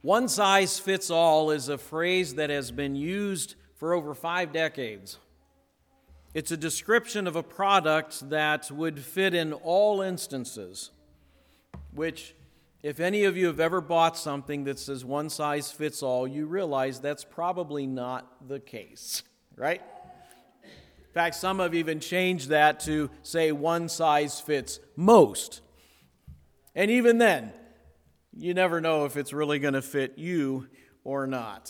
One size fits all is a phrase that has been used for over 5 decades. It's a description of a product that would fit in all instances, which, if any of you have ever bought something that says one size fits all, you realize that's probably not the case, right? In fact, some have even changed that to say one size fits most. And even then, you never know if it's really going to fit you or not.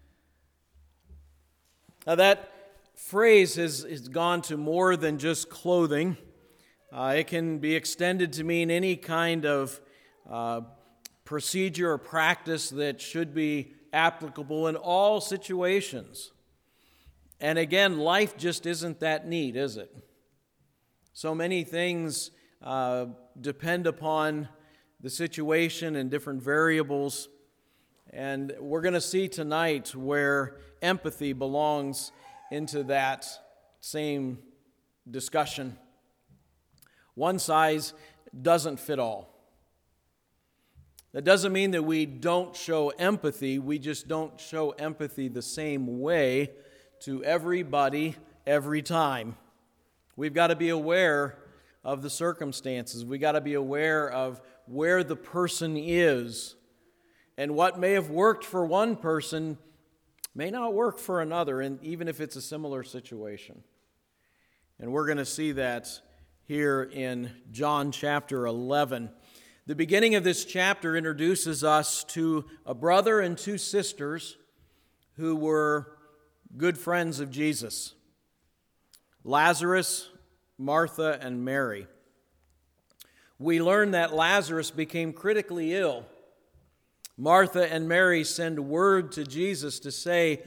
Now, that phrase has gone to more than just clothing. It can be extended to mean any kind of procedure or practice that should be applicable in all situations. And again, life just isn't that neat, is it? So many things depend upon the situation and different variables. And we're going to see tonight where empathy belongs into that same discussion. One size doesn't fit all. That doesn't mean that we don't show empathy. We just don't show empathy the same way to everybody every time. We've got to be aware of the circumstances. We've got to be aware of where the person is. And what may have worked for one person may not work for another, and even if it's a similar situation. And we're going to see that here in John chapter 11. The beginning of this chapter introduces us to a brother and 2 sisters who were good friends of Jesus. Lazarus, Martha, and Mary. We learn that Lazarus became critically ill. Martha and Mary send word to Jesus to say,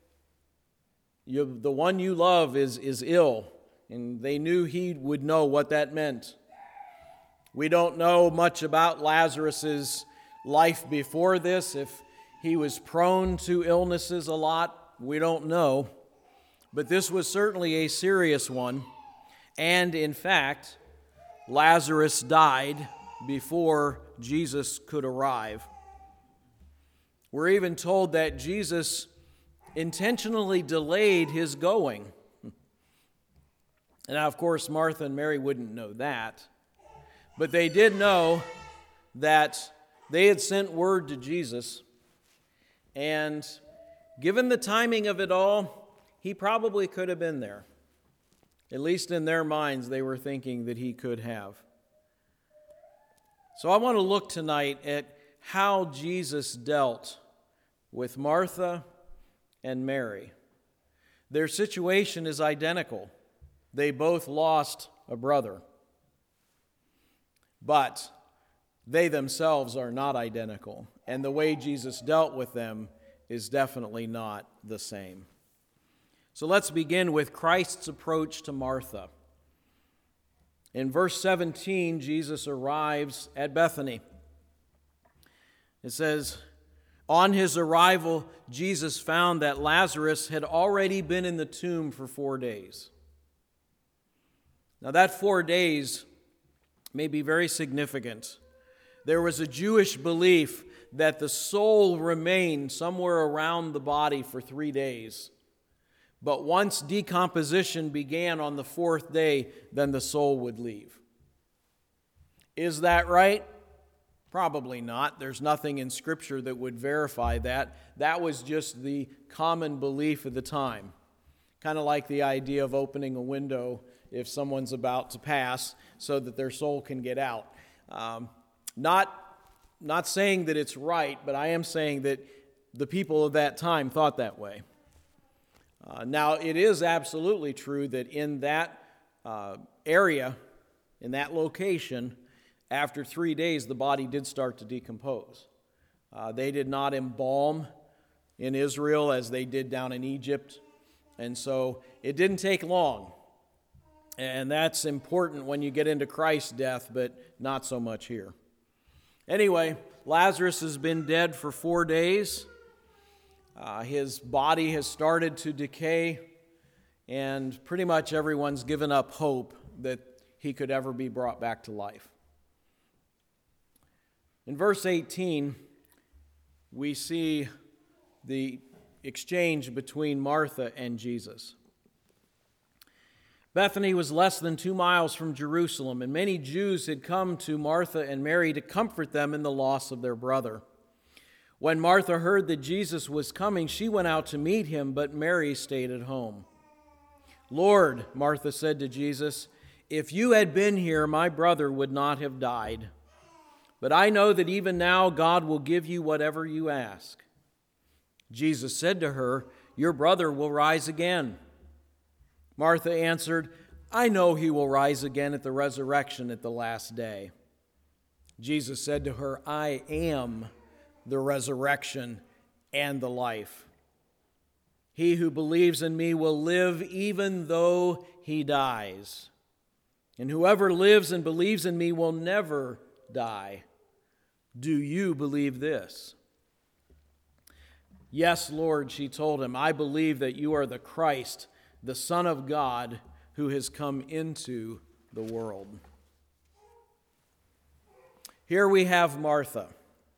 the one you love is ill. And they knew he would know what that meant. We don't know much about Lazarus' life before this. If he was prone to illnesses a lot, we don't know. But this was certainly a serious one. And in fact, Lazarus died before Jesus could arrive. We're even told that Jesus intentionally delayed his going. Now, of course, Martha and Mary wouldn't know that, but they did know that they had sent word to Jesus, and given the timing of it all, he probably could have been there. At least in their minds, they were thinking that he could have. So I want to look tonight at how Jesus dealt with Martha and Mary. Their situation is identical. They both lost a brother. But they themselves are not identical. And the way Jesus dealt with them is definitely not the same. So let's begin with Christ's approach to Martha. In verse 17, Jesus arrives at Bethany. It says, on his arrival, Jesus found that Lazarus had already been in the tomb for 4 days. Now that 4 days may be very significant. There was a Jewish belief that the soul remained somewhere around the body for 3 days. But once decomposition began on the 4th day, then the soul would leave. Is that right? Probably not. There's nothing in Scripture that would verify that. That was just the common belief at the time. Kind of like the idea of opening a window if someone's about to pass so that their soul can get out. Not saying that it's right, but I am saying that the people of that time thought that way. Now, it is absolutely true that in that area, in that location, after 3 days, the body did start to decompose. They did not embalm in Israel as they did down in Egypt, and so it didn't take long. And that's important when you get into Christ's death, but not so much here. Anyway, Lazarus has been dead for 4 days. His body has started to decay, and pretty much everyone's given up hope that he could ever be brought back to life. In verse 18, we see the exchange between Martha and Jesus. Bethany was less than 2 miles from Jerusalem, and many Jews had come to Martha and Mary to comfort them in the loss of their brother. When Martha heard that Jesus was coming, she went out to meet him, but Mary stayed at home. "Lord," Martha said to Jesus, "if you had been here, my brother would not have died. But I know that even now God will give you whatever you ask." Jesus said to her, "Your brother will rise again." Martha answered, "I know he will rise again at the resurrection at the last day." Jesus said to her, "I am the resurrection and the life. He who believes in me will live even though he dies. And whoever lives and believes in me will never die. Do you believe this?" "Yes, Lord," she told him, "I believe that you are the Christ, the Son of God, who has come into the world." Here we have Martha.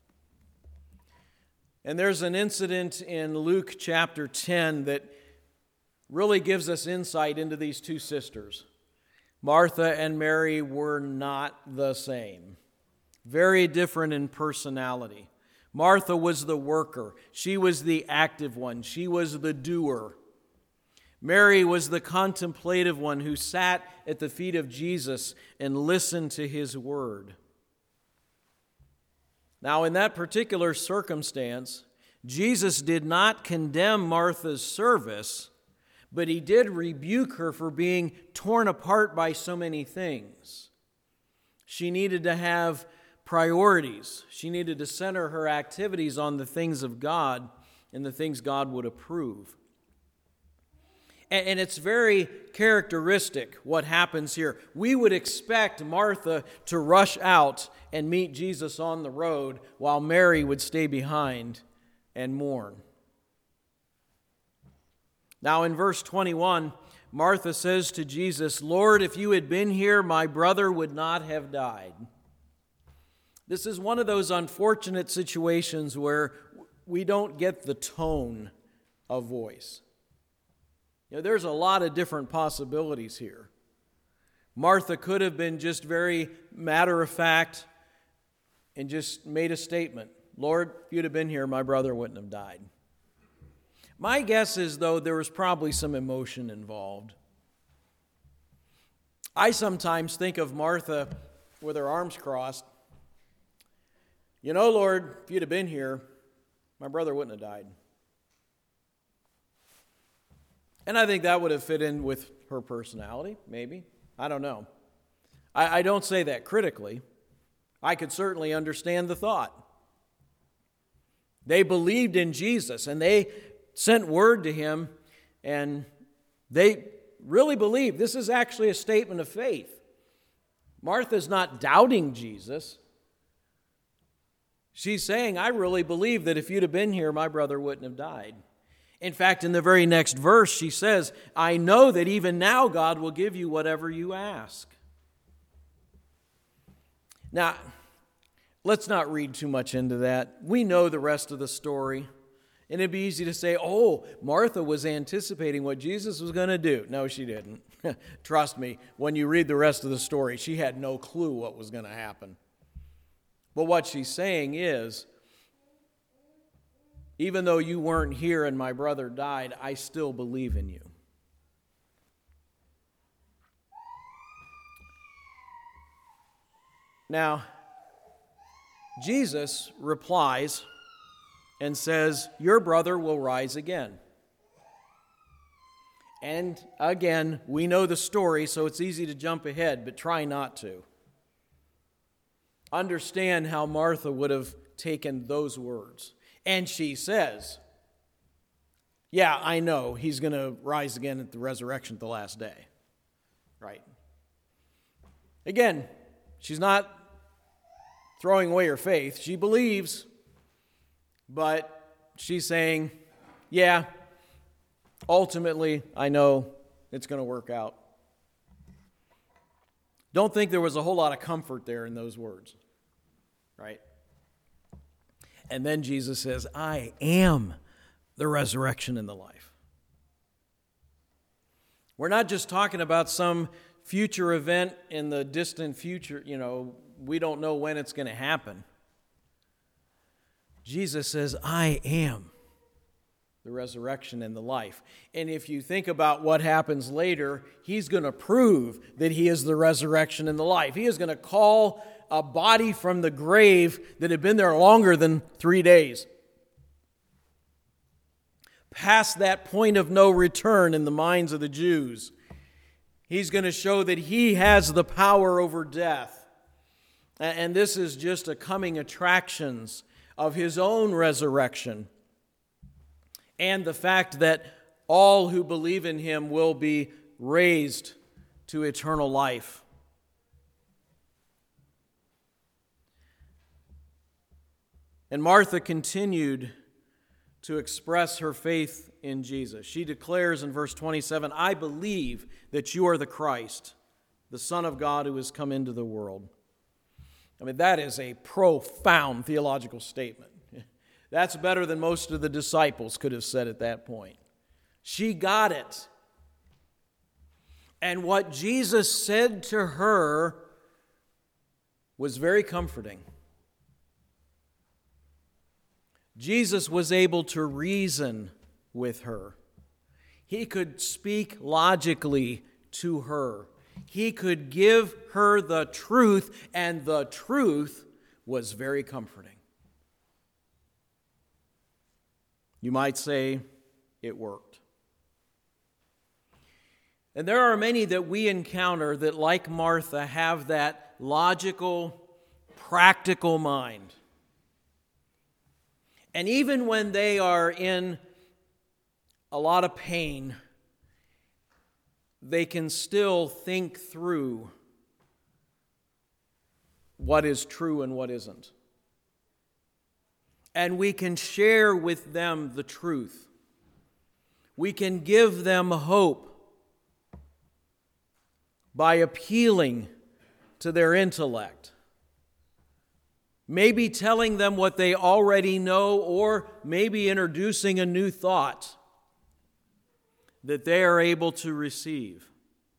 And there's an incident in Luke chapter 10 that really gives us insight into these two sisters. Martha and Mary were not the same. Very different in personality. Martha was the worker. She was the active one. She was the doer. Mary was the contemplative one who sat at the feet of Jesus and listened to his word. Now, in that particular circumstance, Jesus did not condemn Martha's service, but he did rebuke her for being torn apart by so many things. She needed to have priorities. She needed to center her activities on the things of God and the things God would approve. And it's very characteristic what happens here. We would expect Martha to rush out and meet Jesus on the road while Mary would stay behind and mourn. Now in verse 21, Martha says to Jesus, "Lord, if you had been here, my brother would not have died." This is one of those unfortunate situations where we don't get the tone of voice. There's a lot of different possibilities here. Martha could have been just very matter of fact and just made a statement. "Lord, if you'd have been here, my brother wouldn't have died." My guess is, though, there was probably some emotion involved. I sometimes think of Martha with her arms crossed. "Lord, if you'd have been here, my brother wouldn't have died." And I think that would have fit in with her personality, maybe. I don't know. I don't say that critically. I could certainly understand the thought. They believed in Jesus, and they sent word to him, and they really believed. This is actually a statement of faith. Martha's not doubting Jesus. She's saying, "I really believe that if you'd have been here, my brother wouldn't have died." In fact, in the very next verse, she says, "I know that even now God will give you whatever you ask." Now, let's not read too much into that. We know the rest of the story. And it'd be easy to say, "Oh, Martha was anticipating what Jesus was going to do." No, she didn't. Trust me, when you read the rest of the story, she had no clue what was going to happen. But what she's saying is, even though you weren't here and my brother died, I still believe in you. Now, Jesus replies and says, "Your brother will rise again." And again, we know the story, so it's easy to jump ahead, but try not to. Understand how Martha would have taken those words. And she says, "Yeah, I know he's going to rise again at the resurrection at the last day." Right? Again, she's not throwing away her faith. She believes, but she's saying, "Yeah, ultimately, I know it's going to work out." Don't think there was a whole lot of comfort there in those words. Right? And then Jesus says, I am the resurrection and the life. We're not just talking about some future event in the distant future, we don't know when it's going to happen. Jesus says, I am the resurrection and the life. And if you think about what happens later, he's going to prove that he is the resurrection and the life. He is going to call a body from the grave that had been there longer than 3 days. Past that point of no return in the minds of the Jews. He's going to show that he has the power over death. And this is just a coming attractions of his own resurrection. And the fact that all who believe in him will be raised to eternal life. And Martha continued to express her faith in Jesus. She declares in verse 27, I believe that you are the Christ, the Son of God who has come into the world. I mean, that is a profound theological statement. That's better than most of the disciples could have said at that point. She got it. And what Jesus said to her was very comforting. Jesus was able to reason with her. He could speak logically to her. He could give her the truth, and the truth was very comforting. You might say it worked. And there are many that we encounter that, like Martha, have that logical, practical mind. And even when they are in a lot of pain, they can still think through what is true and what isn't. And we can share with them the truth. We can give them hope by appealing to their intellect. Maybe telling them what they already know, or maybe introducing a new thought that they are able to receive.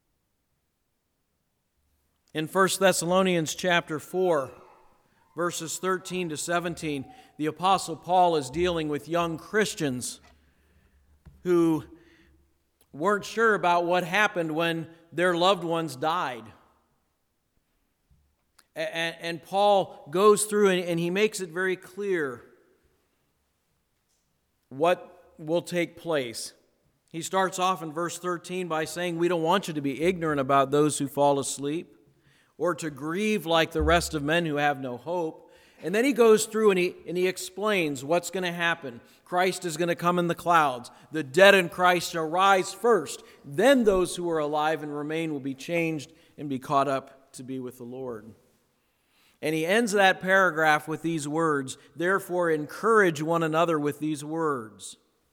In 1 Thessalonians chapter 4, verses 13 to 17, the Apostle Paul is dealing with young Christians who weren't sure about what happened when their loved ones died. And Paul goes through and he makes it very clear what will take place. He starts off in verse 13 by saying, we don't want you to be ignorant about those who fall asleep, or to grieve like the rest of men who have no hope. And then he goes through and he explains what's going to happen. Christ is going to come in the clouds. The dead in Christ shall rise first. Then those who are alive and remain will be changed and be caught up to be with the Lord. And he ends that paragraph with these words, therefore encourage one another with these words.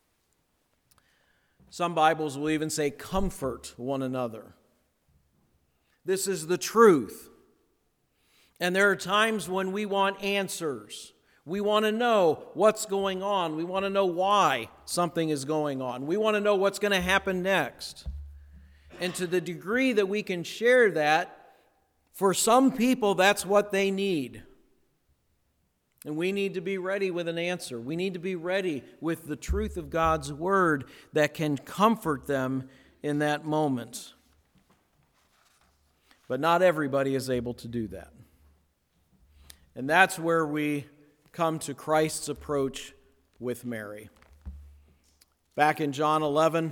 Some Bibles will even say comfort one another. This is the truth. And there are times when we want answers. We want to know what's going on. We want to know why something is going on. We want to know what's going to happen next. And to the degree that we can share that, for some people, that's what they need. And we need to be ready with an answer. We need to be ready with the truth of God's Word that can comfort them in that moment. But not everybody is able to do that. And that's where we come to Christ's approach with Mary. Back in John 11,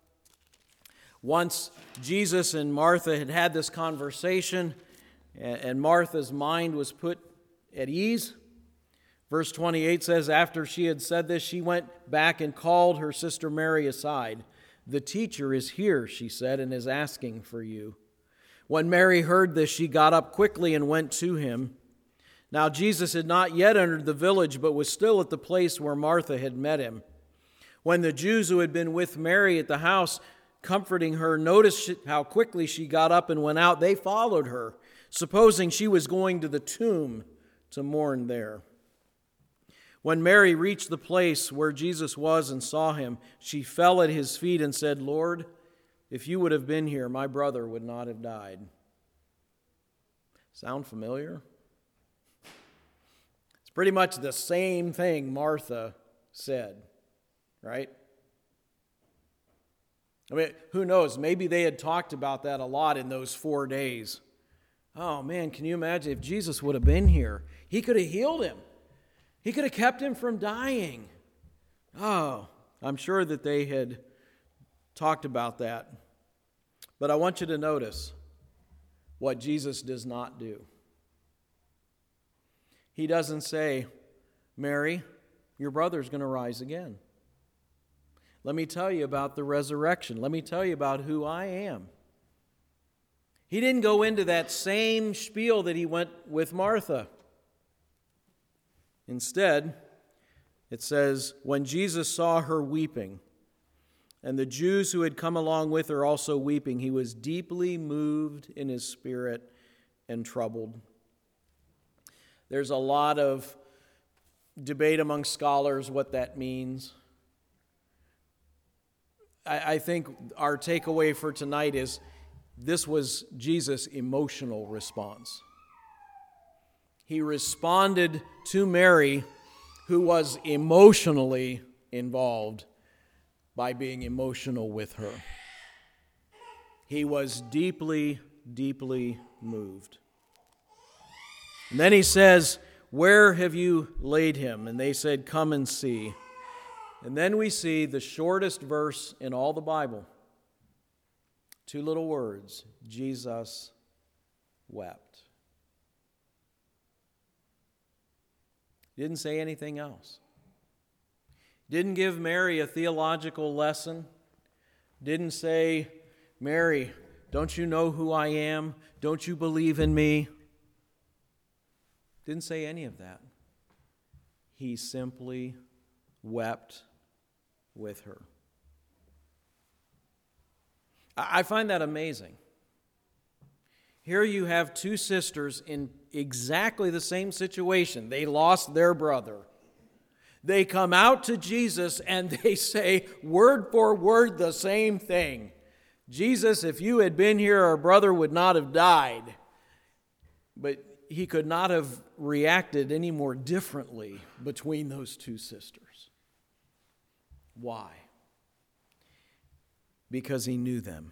once Jesus and Martha had had this conversation, and Martha's mind was put at ease. Verse 28 says, after she had said this, she went back and called her sister Mary aside. The teacher is here, she said, and is asking for you. When Mary heard this, she got up quickly and went to him. Now Jesus had not yet entered the village, but was still at the place where Martha had met him. When the Jews who had been with Mary at the house, comforting her, noticed how quickly she got up and went out, they followed her, supposing she was going to the tomb to mourn there. When Mary reached the place where Jesus was and saw him, she fell at his feet and said, "Lord, if you would have been here, my brother would not have died." Sound familiar? It's pretty much the same thing Martha said, right? I mean, who knows? Maybe they had talked about that a lot in those 4 days. Oh man, can you imagine if Jesus would have been here? He could have healed him. He could have kept him from dying. Oh, I'm sure that they had talked about that. But I want you to notice what Jesus does not do. He doesn't say, "Mary, your brother's going to rise again. Let me tell you about the resurrection. Let me tell you about who I am." He didn't go into that same spiel that he went with Martha. Instead, it says, when Jesus saw her weeping, and the Jews who had come along with her also weeping, he was deeply moved in his spirit and troubled. There's a lot of debate among scholars what that means. I think our takeaway for tonight is this was Jesus' emotional response. He responded to Mary, who was emotionally involved, by being emotional with her. He was deeply, deeply moved. And then he says, "Where have you laid him?" And they said, "Come and see." And then we see the shortest verse in all the Bible. 2 little words, Jesus wept. Didn't say anything else. Didn't give Mary a theological lesson. Didn't say, "Mary, don't you know who I am? Don't you believe in me?" Didn't say any of that. He simply wept with her. I find that amazing. Here you have 2 sisters in exactly the same situation. They lost their brother. They come out to Jesus and they say word for word the same thing. "Jesus, if you had been here, our brother would not have died." But he could not have reacted any more differently between those 2 sisters. Why? Because he knew them.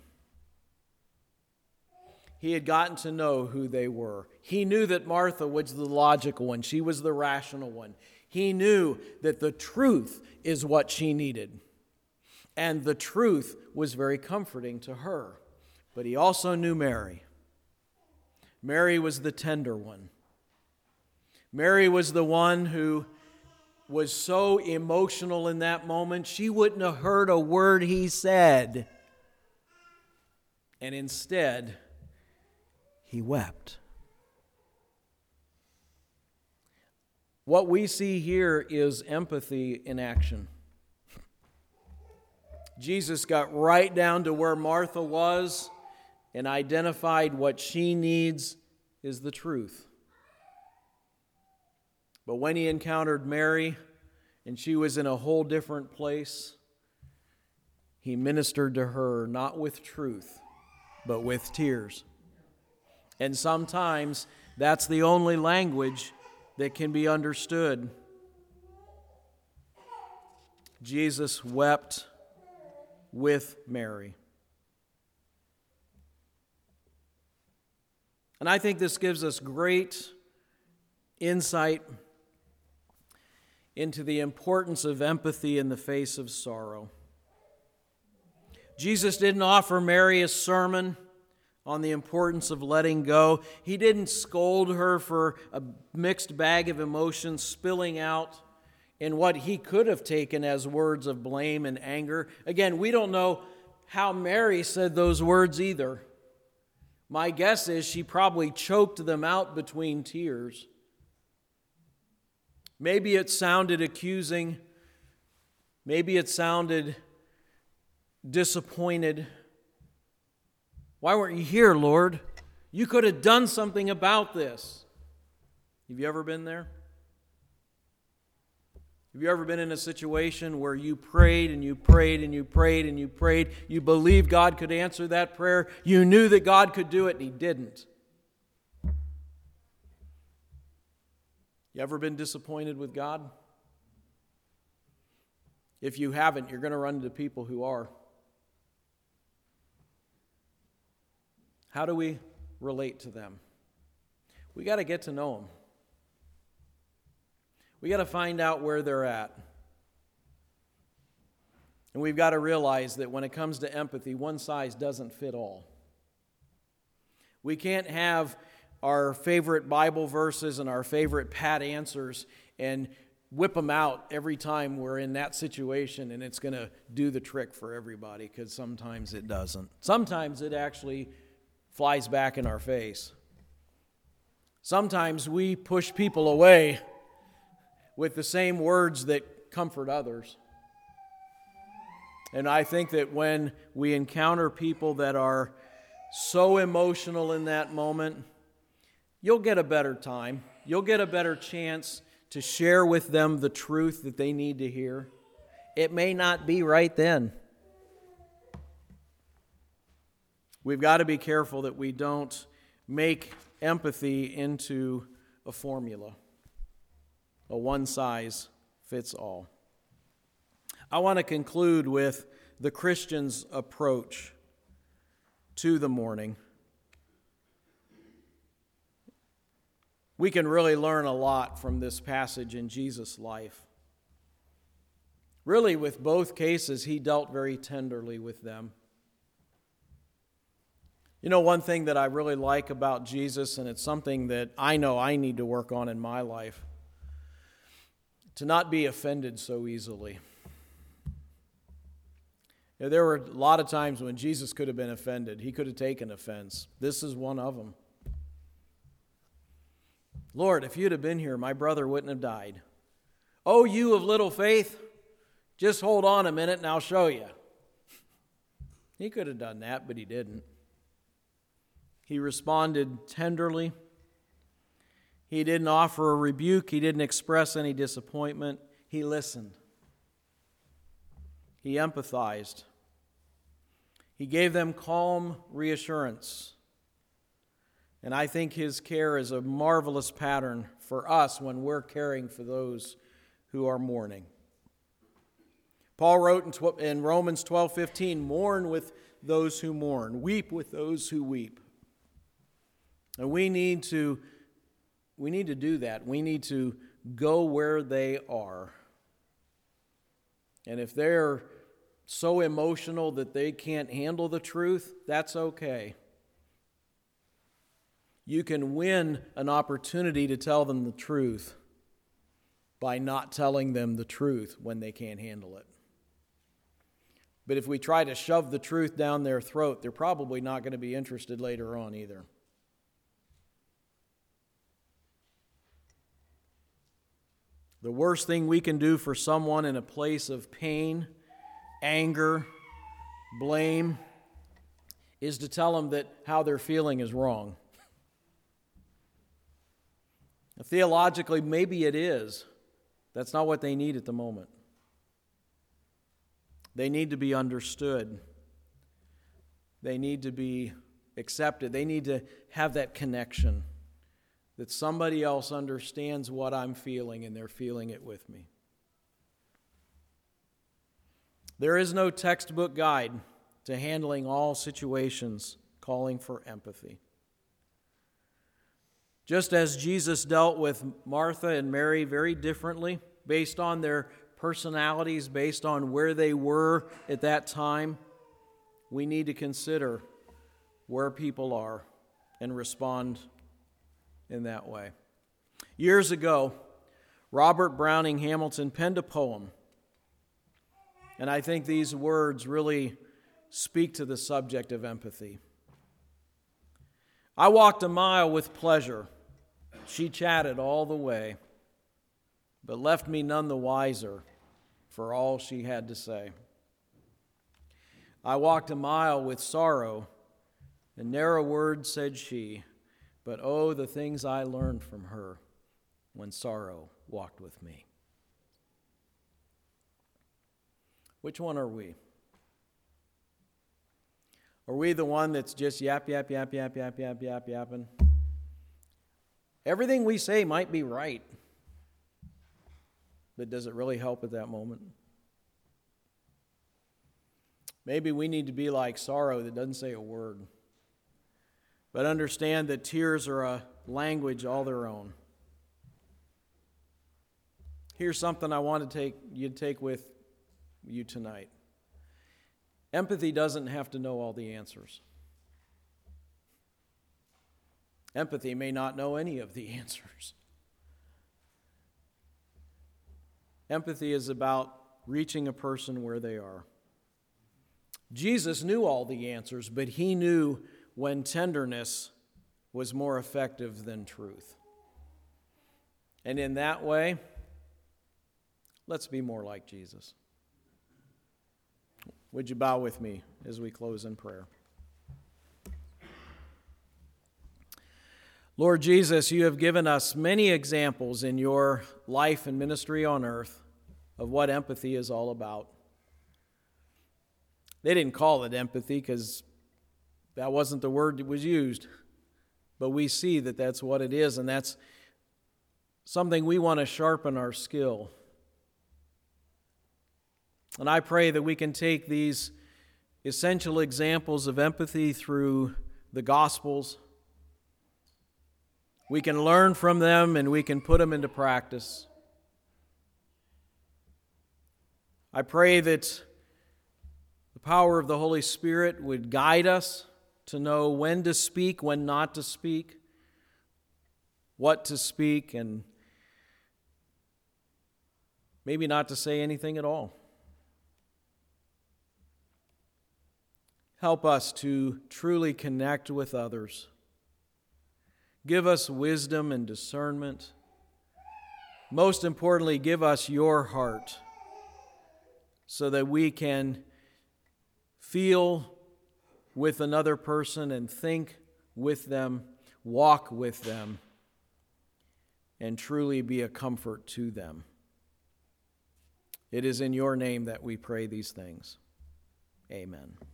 He had gotten to know who they were. He knew that Martha was the logical one. She was the rational one. He knew that the truth is what she needed. And the truth was very comforting to her. But he also knew Mary. Mary was the tender one. Mary was the one who was so emotional in that moment, she wouldn't have heard a word he said. And instead, he wept. What we see here is empathy in action. Jesus got right down to where Martha was and identified what she needs is the truth. But when he encountered Mary, and she was in a whole different place, he ministered to her not with truth, but with tears. And sometimes that's the only language that can be understood. Jesus wept with Mary. And I think this gives us great insight into the importance of empathy in the face of sorrow. Jesus didn't offer Mary a sermon on the importance of letting go. He didn't scold her for a mixed bag of emotions spilling out in what he could have taken as words of blame and anger. Again, we don't know how Mary said those words either. My guess is she probably choked them out between tears. Maybe it sounded accusing. Maybe it sounded disappointed. Why weren't you here, Lord? You could have done something about this. Have you ever been there? Have you ever been in a situation where you prayed and you prayed and you prayed and you prayed, you believed God could answer that prayer, you knew that God could do it, and He didn't? You ever been disappointed with God? If you haven't, you're going to run into people who are. How do we relate to them? We got to get to know them. We got to find out where they're at. And we've got to realize that when it comes to empathy, one size doesn't fit all. We can't have our favorite Bible verses and our favorite pat answers and whip them out every time we're in that situation, and it's going to do the trick for everybody, because sometimes it doesn't. Sometimes it actually flies back in our face. Sometimes we push people away with the same words that comfort others. And I think that when we encounter people that are so emotional in that moment, you'll get a better time. You'll get a better chance to share with them the truth that they need to hear. It may not be right then. We've got to be careful that we don't make empathy into a formula, a one-size-fits-all. I want to conclude with the Christian's approach to the mourning. We can really learn a lot from this passage in Jesus' life. Really, with both cases, He dealt very tenderly with them. You know, one thing that I really like about Jesus, and it's something that I know I need to work on in my life, to not be offended so easily. You know, there were a lot of times when Jesus could have been offended. He could have taken offense. This is one of them. Lord, if you'd have been here, my brother wouldn't have died. Oh, you of little faith, just hold on a minute and I'll show you. He could have done that, but He didn't. He responded tenderly. He didn't offer a rebuke. He didn't express any disappointment. He listened. He empathized. He gave them calm reassurance. And I think His care is a marvelous pattern for us when we're caring for those who are mourning. Paul wrote in Romans 12:15, "Mourn with those who mourn, weep with those who weep." And we need to do that. We need to go where they are. And if they're so emotional that they can't handle the truth, that's okay. You can win an opportunity to tell them the truth by not telling them the truth when they can't handle it. But if we try to shove the truth down their throat, they're probably not going to be interested later on either. The worst thing we can do for someone in a place of pain, anger, blame, is to tell them that how they're feeling is wrong. Theologically, maybe it is. That's not what they need at the moment. They need to be understood. They need to be accepted. They need to have that connection, that somebody else understands what I'm feeling and they're feeling it with me. There is no textbook guide to handling all situations calling for empathy. Just as Jesus dealt with Martha and Mary very differently, based on their personalities, based on where they were at that time, we need to consider where people are and respond in that way. Years ago, Robert Browning Hamilton penned a poem, and I think these words really speak to the subject of empathy. I walked a mile with pleasure. She chatted all the way, but left me none the wiser for all she had to say. I walked a mile with sorrow, and ne'er a word said she, but oh, the things I learned from her when sorrow walked with me. Which one are we? Are we the one that's just yapping? Everything we say might be right, but does it really help at that moment? Maybe we need to be like sorrow that doesn't say a word, but understand that tears are a language all their own. Here's something I want you to take with you tonight. Empathy doesn't have to know all the answers. Empathy may not know any of the answers. Empathy is about reaching a person where they are. Jesus knew all the answers, but he knew when tenderness was more effective than truth. And in that way, let's be more like Jesus. Would you bow with me as we close in prayer? Lord Jesus, you have given us many examples in your life and ministry on earth of what empathy is all about. They didn't call it empathy because that wasn't the word that was used, but we see that that's what it is, and that's something we want to sharpen our skill. And I pray that we can take these essential examples of empathy through the Gospels. We can learn from them and we can put them into practice. I pray that the power of the Holy Spirit would guide us to know when to speak, when not to speak, what to speak, and maybe not to say anything at all. Help us to truly connect with others. Give us wisdom and discernment. Most importantly, give us your heart so that we can feel with another person and think with them, walk with them, and truly be a comfort to them. It is in your name that we pray these things. Amen.